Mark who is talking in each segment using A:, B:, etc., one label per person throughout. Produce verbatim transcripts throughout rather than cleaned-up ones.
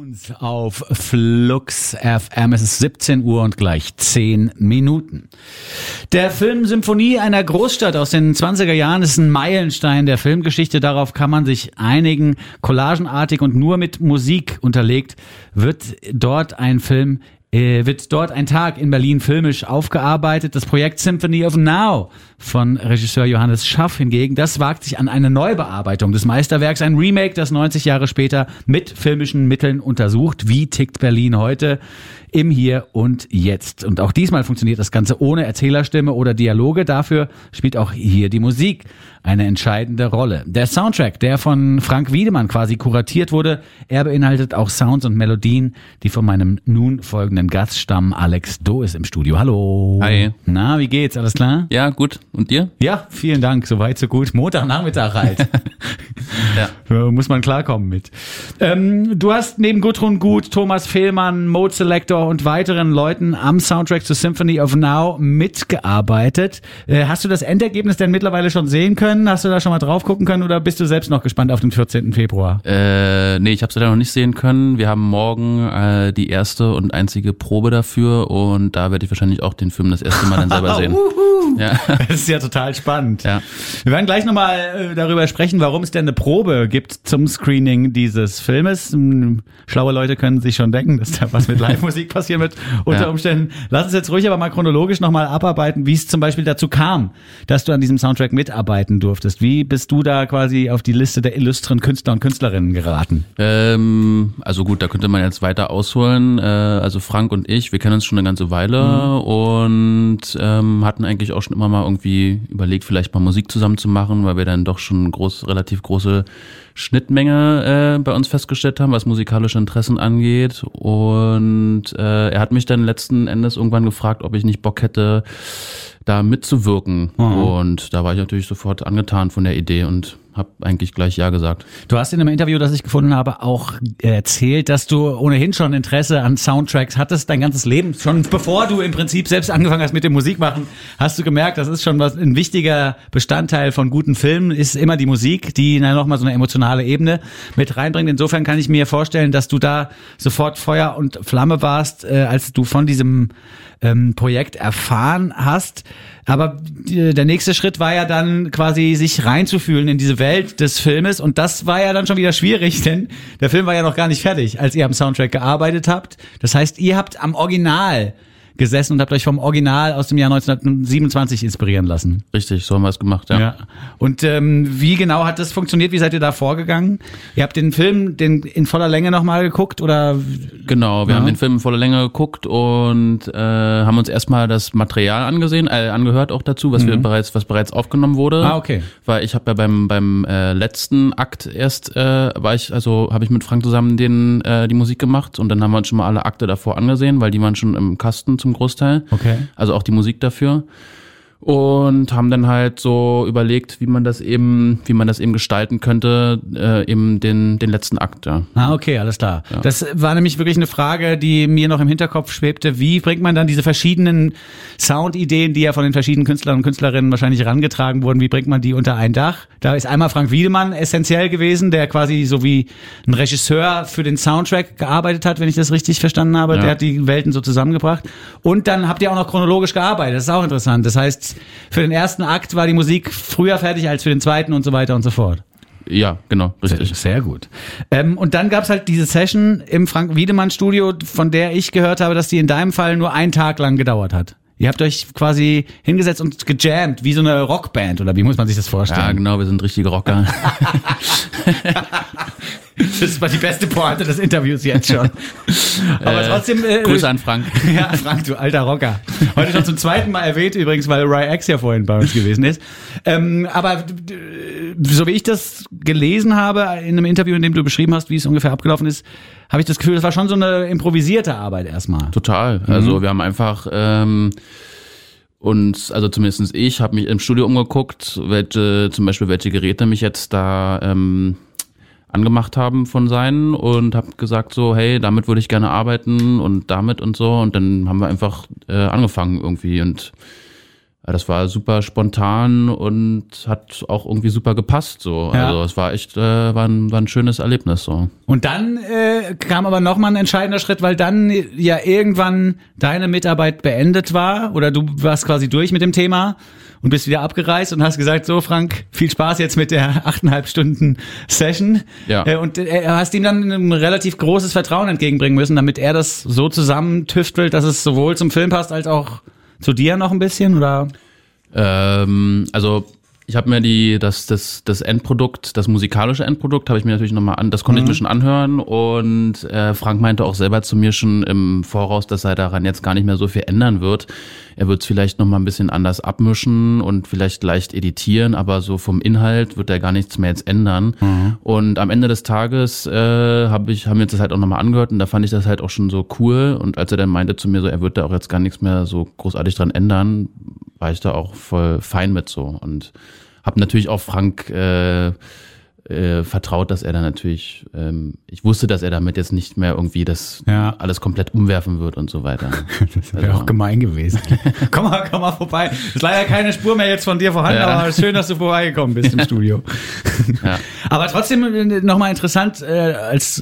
A: Tunes auf Flux F M. Es ist siebzehn Uhr und gleich zehn Minuten. Der Film Symphonie einer Großstadt aus den zwanziger Jahren ist ein Meilenstein der Filmgeschichte. Darauf kann man sich einigen. Collagenartig und nur mit Musik unterlegt wird dort ein Film Äh, wird dort ein Tag in Berlin filmisch aufgearbeitet. Das Projekt Symphony of Now von Regisseur Johannes Schaff hingegen, das wagt sich an eine Neubearbeitung des Meisterwerks, ein Remake, das neunzig Jahre später mit filmischen Mitteln untersucht, wie tickt Berlin heute im Hier und Jetzt. Und auch diesmal funktioniert das Ganze ohne Erzählerstimme oder Dialoge. Dafür spielt auch hier die Musik eine entscheidende Rolle. Der Soundtrack, der von Frank Wiedemann quasi kuratiert wurde, er beinhaltet auch Sounds und Melodien, die von meinem nun folgenden Gast stammen. Alex Do ist im Studio. Hallo.
B: Hi.
A: Na, wie geht's? Alles klar?
B: Ja, gut. Und dir?
A: Ja, vielen Dank. Soweit, so gut. Montagnachmittag halt.
B: Ja.
A: Muss man klarkommen mit. Ähm, du hast neben Gudrun Gut, Thomas Fehlmann, Mode Selector und weiteren Leuten am Soundtrack zu Symphony of Now mitgearbeitet. Äh, hast du das Endergebnis denn mittlerweile schon sehen können? Hast du da schon mal drauf gucken können oder bist du selbst noch gespannt auf den vierzehnten Februar?
B: Äh, nee, ich habe es leider noch nicht sehen können. Wir haben morgen äh, die erste und einzige Probe dafür und da werde ich wahrscheinlich auch den Film das erste Mal dann selber sehen. Ja.
A: Das ist ja total spannend.
B: Ja.
A: Wir werden gleich nochmal äh, darüber sprechen, warum es denn eine Probe gibt zum Screening dieses Filmes. Hm, schlaue Leute können sich schon denken, dass da was mit Live-Musik passieren wird unter
B: Ja.
A: Umständen. Lass uns jetzt ruhig aber mal chronologisch nochmal abarbeiten, wie es zum Beispiel dazu kam, dass du an diesem Soundtrack mitarbeiten durftest. Wie bist du da quasi auf die Liste der illustren Künstler und Künstlerinnen geraten?
B: Ähm, also gut, da könnte man jetzt weiter ausholen. Äh, also Frank und ich, wir kennen uns schon eine ganze Weile mhm. und ähm, hatten eigentlich auch schon immer mal irgendwie überlegt, vielleicht mal Musik zusammen zu machen, weil wir dann doch schon groß, relativ große Schnittmenge äh, bei uns festgestellt haben, was musikalische Interessen angeht. Und äh, er hat mich dann letzten Endes irgendwann gefragt, ob ich nicht Bock hätte, da mitzuwirken. Mhm. Und da war ich natürlich sofort angetan von der Idee und habe eigentlich gleich Ja gesagt.
A: Du hast in einem Interview, das ich gefunden habe, auch erzählt, dass du ohnehin schon Interesse an Soundtracks hattest, dein ganzes Leben. Schon bevor du im Prinzip selbst angefangen hast mit dem Musikmachen, hast du gemerkt, das ist schon was ein wichtiger Bestandteil von guten Filmen, ist immer die Musik, die dann nochmal so eine emotionale Ebene mit reinbringt. Insofern kann ich mir vorstellen, dass du da sofort Feuer und Flamme warst, äh, als du von diesem ähm, Projekt erfahren hast. Aber äh, der nächste Schritt war ja dann quasi sich reinzufühlen in diese Welt des Filmes und das war ja dann schon wieder schwierig, denn der Film war ja noch gar nicht fertig, als ihr am Soundtrack gearbeitet habt. Das heißt, ihr habt am Original gesessen und habt euch vom Original aus dem Jahr neunzehnhundertsiebenundzwanzig inspirieren lassen.
B: Richtig, so haben wir es gemacht, ja.
A: ja. Und ähm, wie genau hat das funktioniert? Wie seid ihr da vorgegangen? Ihr habt den Film den in voller Länge nochmal geguckt oder?
B: Genau, wir
A: ja.
B: haben den Film in voller Länge geguckt und äh, haben uns erstmal das Material angesehen, äh, angehört auch dazu, was mhm. wir bereits, was bereits aufgenommen wurde.
A: Ah, okay.
B: Weil ich habe ja beim beim äh, letzten Akt erst äh, war ich, also habe ich mit Frank zusammen den äh, die Musik gemacht und dann haben wir uns schon mal alle Akte davor angesehen, weil die waren schon im Kasten zum Großteil.
A: Okay.
B: Also auch die Musik dafür. Und haben dann halt so überlegt, wie man das eben, wie man das eben gestalten könnte, äh, eben den den letzten Akt. Ja.
A: Ah, okay, alles klar.
B: Ja.
A: Das war nämlich wirklich eine Frage, die mir noch im Hinterkopf schwebte. Wie bringt man dann diese verschiedenen Soundideen, die ja von den verschiedenen Künstlern und Künstlerinnen wahrscheinlich herangetragen wurden, wie bringt man die unter ein Dach? Da ist einmal Frank Wiedemann essentiell gewesen, der quasi so wie ein Regisseur für den Soundtrack gearbeitet hat, wenn ich das richtig verstanden habe.
B: Ja.
A: Der hat die Welten so zusammengebracht. Und dann habt ihr auch noch chronologisch gearbeitet. Das ist auch interessant. Das heißt, für den ersten Akt war die Musik früher fertig als für den zweiten und so weiter und so fort.
B: Ja, genau, richtig.
A: Sehr gut. Ähm, und dann gab's halt diese Session im Frank-Wiedemann-Studio, von der ich gehört habe, dass die in deinem Fall nur einen Tag lang gedauert hat. Ihr habt euch quasi hingesetzt und gejammt, wie so eine Rockband, oder wie muss man sich das vorstellen?
B: Ja, genau, wir sind richtige Rocker.
A: Das war die beste Pointe des Interviews jetzt schon. Aber
B: äh,
A: trotzdem... Äh,
B: Grüße an Frank.
A: Ja, Frank, du alter Rocker. Heute schon zum zweiten Mal erwähnt übrigens, weil Ry X ja vorhin bei uns gewesen ist. Ähm, aber so wie ich das gelesen habe in einem Interview, in dem du beschrieben hast, wie es ungefähr abgelaufen ist, habe ich das Gefühl, das war schon so eine improvisierte Arbeit erstmal.
B: Total. Also wir haben einfach... Ähm, Und also zumindest ich habe mich im Studio umgeguckt, welche zum Beispiel welche Geräte mich jetzt da ähm, angemacht haben von seinen und habe gesagt so, hey, damit würde ich gerne arbeiten und damit und so und dann haben wir einfach äh, angefangen irgendwie und das war super spontan und hat auch irgendwie super gepasst. So.
A: Ja.
B: Also es war echt, äh, war, ein, war ein schönes Erlebnis. So.
A: Und dann äh, kam aber nochmal ein entscheidender Schritt, weil dann ja irgendwann deine Mitarbeit beendet war oder du warst quasi durch mit dem Thema und bist wieder abgereist und hast gesagt, so Frank, viel Spaß jetzt mit der achteinhalb Stunden Session.
B: Ja.
A: Äh, und äh, hast ihm dann ein relativ großes Vertrauen entgegenbringen müssen, damit er das so zusammentüftelt, dass es sowohl zum Film passt als auch zu dir noch ein bisschen, oder?
B: Ähm, also ich habe mir die das das das Endprodukt, das musikalische Endprodukt, habe ich mir natürlich nochmal an, das konnte mhm. ich mir schon anhören und äh, Frank meinte auch selber zu mir schon im Voraus, dass er daran jetzt gar nicht mehr so viel ändern wird. Er wird es vielleicht nochmal ein bisschen anders abmischen und vielleicht leicht editieren, aber so vom Inhalt wird er gar nichts mehr jetzt ändern. Mhm. Und am Ende des Tages äh, habe ich haben wir uns das halt auch nochmal angehört und da fand ich das halt auch schon so cool. Und als er dann meinte zu mir so, er wird da auch jetzt gar nichts mehr so großartig dran ändern, war ich da auch voll fein mit so und habe natürlich auch Frank äh, äh, vertraut, dass er dann natürlich, ähm, ich wusste, dass er damit jetzt nicht mehr irgendwie das
A: ja.
B: alles komplett umwerfen wird und so weiter.
A: Das wäre also auch gemein gewesen. komm mal, komm mal vorbei. Ist leider keine Spur mehr jetzt von dir vorhanden, ja. aber schön, dass du vorbeigekommen bist im Studio. Ja. Aber trotzdem nochmal interessant, äh, als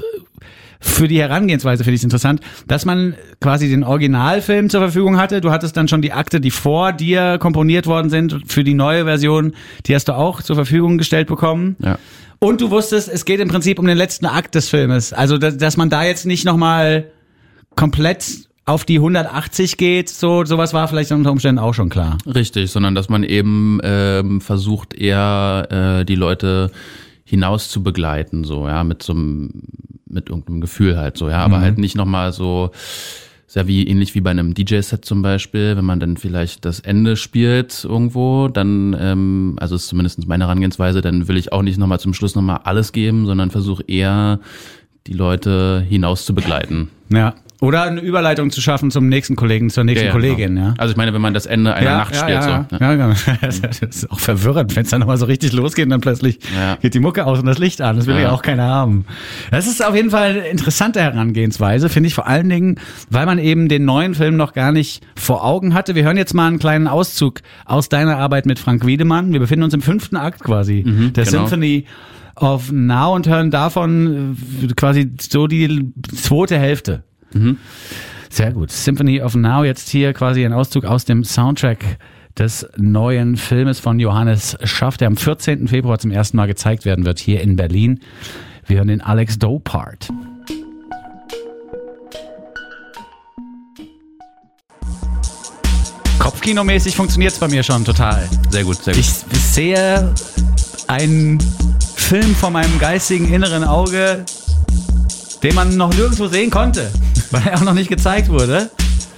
A: für die Herangehensweise finde ich es interessant, dass man quasi den Originalfilm zur Verfügung hatte. Du hattest dann schon die Akte, die vor dir komponiert worden sind. Für die neue Version, die hast du auch zur Verfügung gestellt bekommen.
B: Ja.
A: Und du wusstest, es geht im Prinzip um den letzten Akt des Filmes. Also, dass, dass man da jetzt nicht nochmal komplett auf die hundertachtzig geht, so sowas war vielleicht unter Umständen auch schon klar.
B: Richtig, sondern dass man eben ähm, versucht, eher äh, die Leute hinaus zu begleiten, so, ja, mit so einem, mit irgendeinem Gefühl halt so, ja, aber mhm. halt nicht nochmal so, ist ja wie, ähnlich wie bei einem D J-Set zum Beispiel, wenn man dann vielleicht das Ende spielt irgendwo, dann, ähm, also ist zumindest meine Herangehensweise, dann will ich auch nicht nochmal zum Schluss nochmal alles geben, sondern versuche eher, die Leute hinaus zu begleiten.
A: Ja. Oder eine Überleitung zu schaffen zum nächsten Kollegen, zur nächsten ja, ja, Kollegin,
B: genau.
A: ja.
B: Also ich meine, wenn man das Ende einer
A: ja,
B: Nacht
A: ja,
B: spielt,
A: ja,
B: so.
A: Ja, ja. Ja, das ist auch verwirrend, wenn es dann nochmal so richtig losgeht und dann plötzlich ja. geht die Mucke aus und das Licht an. Das will ja, ja auch keiner haben. Das ist auf jeden Fall eine interessante Herangehensweise, finde ich, vor allen Dingen, weil man eben den neuen Film noch gar nicht vor Augen hatte. Wir hören jetzt mal einen kleinen Auszug aus deiner Arbeit mit Frank Wiedemann. Wir befinden uns im fünften Akt quasi
B: mhm,
A: der
B: genau.
A: Symphony of Now und hören davon quasi so die zweite Hälfte.
B: Mhm.
A: Sehr gut. Symphony of Now, jetzt hier quasi ein Auszug aus dem Soundtrack des neuen Filmes von Johannes Schaff, der am vierzehnten Februar zum ersten Mal gezeigt werden wird, hier in Berlin. Wir hören den Alex Doe Part. Kopfkinomäßig funktioniert es bei mir schon total.
B: Sehr gut, sehr gut.
A: Ich sehe einen Film vor meinem geistigen inneren Auge, den man noch nirgendwo sehen konnte, weil er auch noch nicht gezeigt wurde.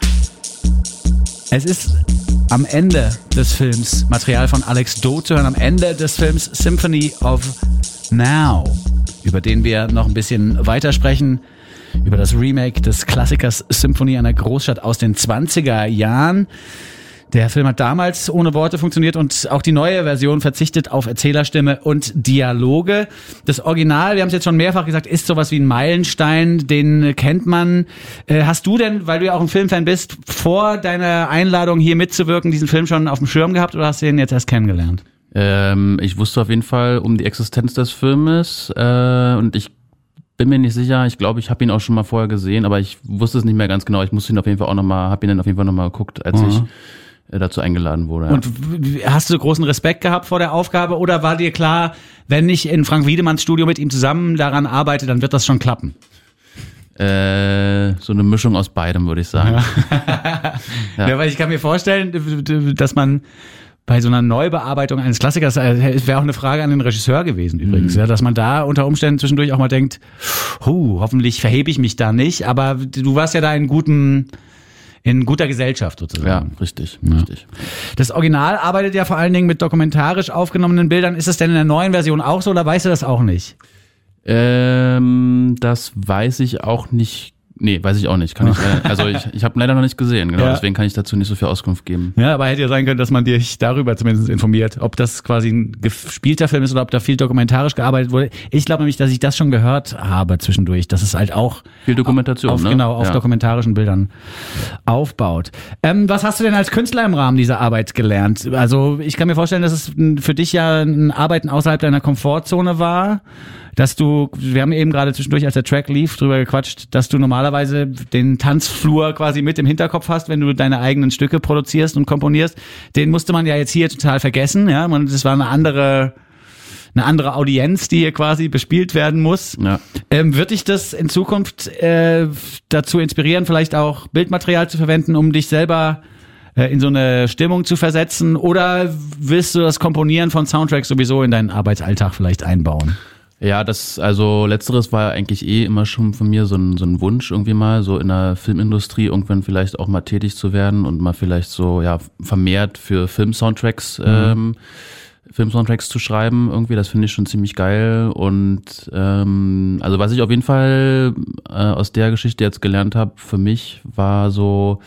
A: Es ist am Ende des Films Material von Alex Doe zu hören, am Ende des Films Symphony of Now, über den wir noch ein bisschen weitersprechen, über das Remake des Klassikers Symphonie einer Großstadt aus den zwanziger Jahren. Der Film hat damals ohne Worte funktioniert und auch die neue Version verzichtet auf Erzählerstimme und Dialoge. Das Original, wir haben es jetzt schon mehrfach gesagt, ist sowas wie ein Meilenstein, den kennt man. Äh, hast du denn, weil du ja auch ein Filmfan bist, vor deiner Einladung hier mitzuwirken, diesen Film schon auf dem Schirm gehabt oder hast du ihn jetzt erst kennengelernt?
B: Ähm, ich wusste auf jeden Fall um die Existenz des Filmes äh, und ich bin mir nicht sicher, ich glaube, ich habe ihn auch schon mal vorher gesehen, aber ich wusste es nicht mehr ganz genau. Ich musste ihn auf jeden Fall auch nochmal, habe ihn dann auf jeden Fall nochmal geguckt, als mhm. ich dazu eingeladen wurde. Ja.
A: Und hast du großen Respekt gehabt vor der Aufgabe oder war dir klar, wenn ich in Frank Wiedemanns Studio mit ihm zusammen daran arbeite, dann wird das schon klappen?
B: Äh, so eine Mischung aus beidem, würde ich sagen.
A: Ja. ja. Ja, weil ich kann mir vorstellen, dass man bei so einer Neubearbeitung eines Klassikers, äh, wäre auch eine Frage an den Regisseur gewesen übrigens, mhm. ja, dass man da unter Umständen zwischendurch auch mal denkt, huh, hoffentlich verhebe ich mich da nicht, aber du warst ja da in gutem in guter Gesellschaft sozusagen.
B: Ja, richtig, ja. richtig.
A: Das Original arbeitet ja vor allen Dingen mit dokumentarisch aufgenommenen Bildern. Ist das denn in der neuen Version auch so oder weißt du das auch nicht?
B: Ähm, das weiß ich auch nicht Nee, weiß ich auch nicht. Kann ich, also ich, ich habe leider noch nicht gesehen, genau, ja. Deswegen kann ich dazu nicht so viel Auskunft geben.
A: Ja, aber hätte ja sein können, dass man dich darüber zumindest informiert, ob das quasi ein gespielter Film ist oder ob da viel dokumentarisch gearbeitet wurde. Ich glaube nämlich, dass ich das schon gehört habe zwischendurch, dass es halt auch
B: viel Dokumentation,
A: auf,
B: ne?
A: genau, auf
B: ja.
A: dokumentarischen Bildern aufbaut. Ähm, was hast du denn als Künstler im Rahmen dieser Arbeit gelernt? Also ich kann mir vorstellen, dass es für dich ja ein Arbeiten außerhalb deiner Komfortzone war, dass du, wir haben eben gerade zwischendurch, als der Track lief, drüber gequatscht, dass du normalerweise den Tanzflur quasi mit im Hinterkopf hast, wenn du deine eigenen Stücke produzierst und komponierst. Den musste man ja jetzt hier total vergessen, ja. Man, das war eine andere, eine andere Audienz, die hier quasi bespielt werden muss.
B: Ja.
A: Ähm, wird dich das in Zukunft äh, dazu inspirieren, vielleicht auch Bildmaterial zu verwenden, um dich selber äh, in so eine Stimmung zu versetzen? Oder willst du das Komponieren von Soundtracks sowieso in deinen Arbeitsalltag vielleicht einbauen?
B: Ja, das, also letzteres war eigentlich eh immer schon von mir so ein, so ein Wunsch irgendwie mal, so in der Filmindustrie irgendwann vielleicht auch mal tätig zu werden und mal vielleicht so, ja, vermehrt für Film-Soundtracks, mhm. ähm, Film-Soundtracks zu schreiben irgendwie, das finde ich schon ziemlich geil und ähm, also was ich auf jeden Fall äh, aus der Geschichte jetzt gelernt habe für mich war so,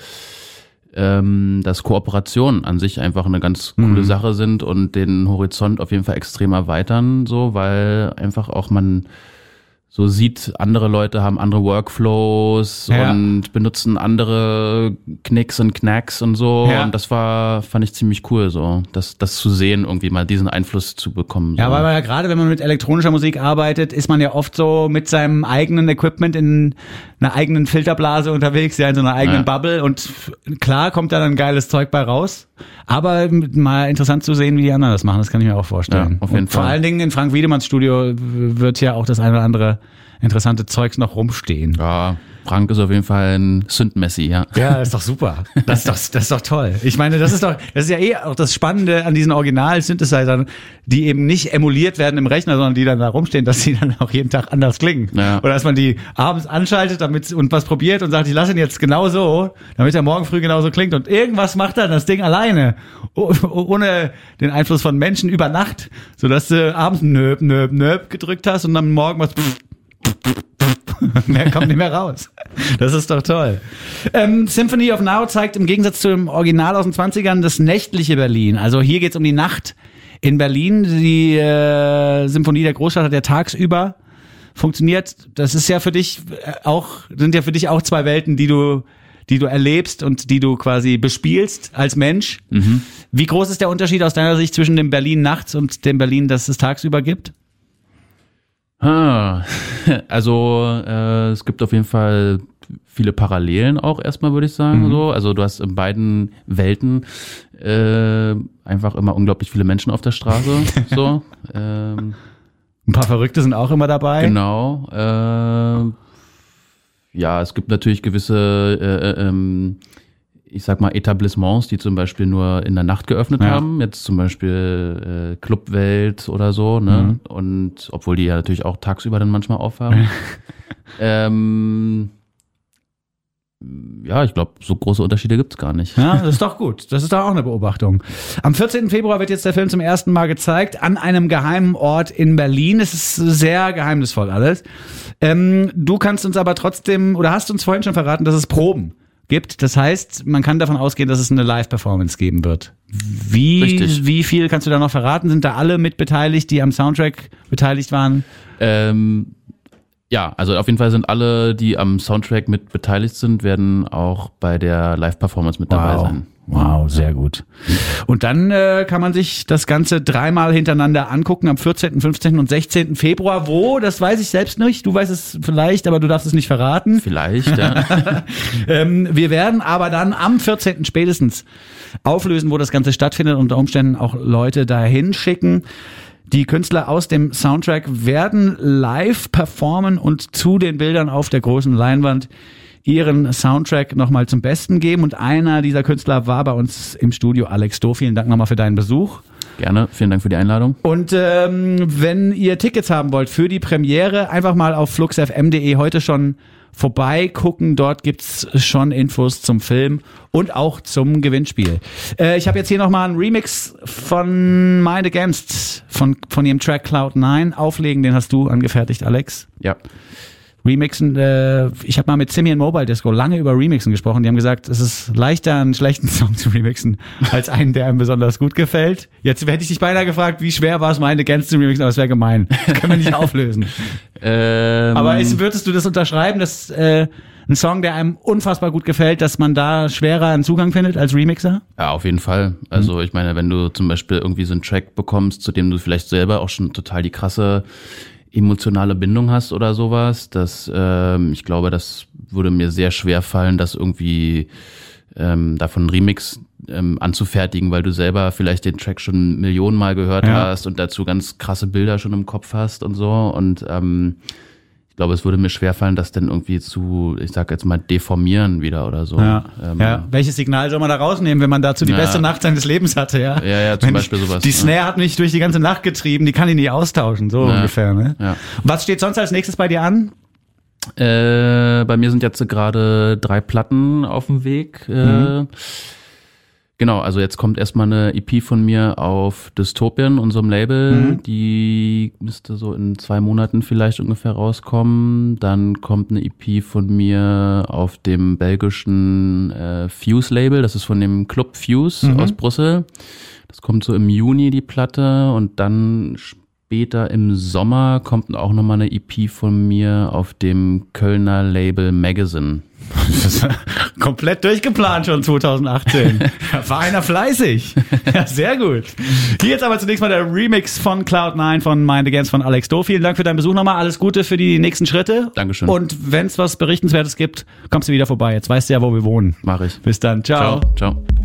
B: ähm, dass Kooperationen an sich einfach eine ganz coole mhm. Sache sind und den Horizont auf jeden Fall extrem erweitern, so, weil einfach auch man so sieht, andere Leute haben andere Workflows ja. und benutzen andere Knicks und Knacks und so. Ja. Und das war, fand ich ziemlich cool, so, das, das zu sehen, irgendwie mal diesen Einfluss zu bekommen. So.
A: Ja, weil man ja gerade, wenn man mit elektronischer Musik arbeitet, ist man ja oft so mit seinem eigenen Equipment in einer eigenen Filterblase unterwegs, ja, in so einer eigenen ja. Bubble. Und klar kommt da dann geiles Zeug bei raus. Aber mal interessant zu sehen, wie die anderen das machen, das kann ich mir auch vorstellen.
B: Ja, auf jeden
A: und vor
B: Fall.
A: allen Dingen in Frank Wiedemanns Studio wird ja auch das eine oder andere interessante Zeugs noch rumstehen.
B: Ja, Frank ist auf jeden Fall ein Synth-Messi, ja.
A: Ja, das ist doch super. Das ist doch, das ist doch toll. Ich meine, das ist doch, das ist ja eh auch das Spannende an diesen Original-Synthesizern, die eben nicht emuliert werden im Rechner, sondern die dann da rumstehen, dass die dann auch jeden Tag anders klingen. Ja. Oder dass man die abends anschaltet damit und was probiert und sagt, ich lasse ihn jetzt genau so, damit er morgen früh genauso klingt. Und irgendwas macht dann das Ding alleine, ohne den Einfluss von Menschen über Nacht, sodass du abends nöp, nöp, nöp gedrückt hast und dann morgen was mehr kommt nicht mehr raus. Das ist doch toll. Ähm, Symphony of Now zeigt im Gegensatz zu dem Original aus den zwanzigern das nächtliche Berlin. Also hier geht's um die Nacht in Berlin. Die äh, Symphonie der Großstadt hat ja tagsüber funktioniert. Das ist ja für dich auch, sind ja für dich auch zwei Welten, die du die du erlebst und die du quasi bespielst als Mensch. Mhm. Wie groß ist der Unterschied aus deiner Sicht zwischen dem Berlin nachts und dem Berlin, das es tagsüber gibt?
B: Ah, also äh, es gibt auf jeden Fall viele Parallelen auch erstmal, würde ich sagen. Mhm. So. Also du hast in beiden Welten äh, einfach immer unglaublich viele Menschen auf der Straße. so. Ähm,
A: Ein paar Verrückte sind auch immer dabei.
B: Genau. Äh, ja, es gibt natürlich gewisse äh, ähm, ich sag mal, Etablissements, die zum Beispiel nur in der Nacht geöffnet ja. haben, jetzt zum Beispiel äh, Clubwelt oder so, ne? Mhm. Und obwohl die ja natürlich auch tagsüber dann manchmal aufhaben. ähm, ja, ich glaube, so große Unterschiede gibt's gar nicht.
A: Ja, das ist doch gut. Das ist doch auch eine Beobachtung. Am vierzehnten Februar wird jetzt der Film zum ersten Mal gezeigt, an einem geheimen Ort in Berlin. Es ist sehr geheimnisvoll alles. Ähm, du kannst uns aber trotzdem, oder hast uns vorhin schon verraten, dass es Proben gibt. Das heißt, man kann davon ausgehen, dass es eine Live-Performance geben wird. Wie,
B: Richtig.
A: Wie viel kannst du da noch verraten? Sind da alle mit beteiligt, die am Soundtrack beteiligt waren?
B: Ähm, ja, also auf jeden Fall sind alle, die am Soundtrack mit beteiligt sind, werden auch bei der Live-Performance mit dabei
A: wow.
B: sein.
A: Wow, sehr gut. Und dann äh, kann man sich das Ganze dreimal hintereinander angucken, am vierzehnten, fünfzehnten und sechzehnten Februar. Wo? Das weiß ich selbst nicht. Du weißt es vielleicht, aber du darfst es nicht verraten.
B: Vielleicht, ja.
A: ähm, wir werden aber dann am vierzehnten spätestens auflösen, wo das Ganze stattfindet und unter Umständen auch Leute dahin schicken. Die Künstler aus dem Soundtrack werden live performen und zu den Bildern auf der großen Leinwand ihren Soundtrack nochmal zum Besten geben. Und einer dieser Künstler war bei uns im Studio, Alex Do. Vielen Dank nochmal für deinen Besuch.
B: Gerne, vielen Dank für die Einladung.
A: Und ähm, wenn ihr Tickets haben wollt für die Premiere, einfach mal auf fluxfm punkt de heute schon vorbeigucken. Dort gibt's schon Infos zum Film und auch zum Gewinnspiel. Äh, ich habe jetzt hier nochmal einen Remix von Mind Against, von, von ihrem Track Cloud nine auflegen. Den hast du angefertigt, Alex.
B: Ja.
A: Remixen, äh, ich habe mal mit Simian Mobile Disco lange über Remixen gesprochen. Die haben gesagt, es ist leichter, einen schlechten Song zu remixen, als einen, der einem besonders gut gefällt. Jetzt hätte ich dich beinahe gefragt, wie schwer war es, meine Gans zu remixen, aber es wäre gemein. Das können wir nicht auflösen.
B: Ähm,
A: aber ist, würdest du das unterschreiben, dass äh, ein Song, der einem unfassbar gut gefällt, dass man da schwerer einen Zugang findet als Remixer?
B: Ja, auf jeden Fall. Also mhm. ich meine, wenn du zum Beispiel irgendwie so einen Track bekommst, zu dem du vielleicht selber auch schon total die krasse emotionale Bindung hast oder sowas, das, ähm, ich glaube, das würde mir sehr schwer fallen, das irgendwie ähm, davon einen Remix ähm, anzufertigen, weil du selber vielleicht den Track schon Millionenmal gehört ja. hast und dazu ganz krasse Bilder schon im Kopf hast und so und ähm, ich glaube, es würde mir schwerfallen, das dann irgendwie zu, ich sag jetzt mal, deformieren wieder oder so.
A: Ja.
B: Ähm,
A: ja. Welches Signal soll man da rausnehmen, wenn man dazu die ja. beste Nacht seines Lebens hatte, ja?
B: Ja, ja, zum
A: wenn
B: Beispiel
A: ich,
B: sowas.
A: Die Snare ja. hat mich durch die ganze Nacht getrieben, die kann ich nicht austauschen, so
B: ja.
A: ungefähr, ne?
B: Ja.
A: Was steht sonst als nächstes bei dir an?
B: Äh, bei mir sind jetzt gerade drei Platten auf dem Weg. Äh, mhm. Genau, also jetzt kommt erstmal eine E P von mir auf Dystopian, unserem Label. Mhm. Die müsste so in zwei Monaten vielleicht ungefähr rauskommen. Dann kommt eine E P von mir auf dem belgischen äh, Fuse-Label. Das ist von dem Club Fuse mhm. aus Brüssel. Das kommt so im Juni, die Platte. Und dann später im Sommer kommt auch nochmal eine E P von mir auf dem Kölner Label Magazine.
A: Das ist komplett durchgeplant schon zwanzig achtzehn. Da war einer fleißig. Ja, sehr gut. Hier jetzt aber zunächst mal der Remix von Cloud nine von Mind Against von Alex Do. Vielen Dank für deinen Besuch nochmal. Alles Gute für die nächsten Schritte.
B: Dankeschön.
A: Und wenn es was Berichtenswertes gibt, kommst du wieder vorbei. Jetzt weißt du ja, wo wir wohnen.
B: Mach ich.
A: Bis dann. Ciao.
B: Ciao. Ciao.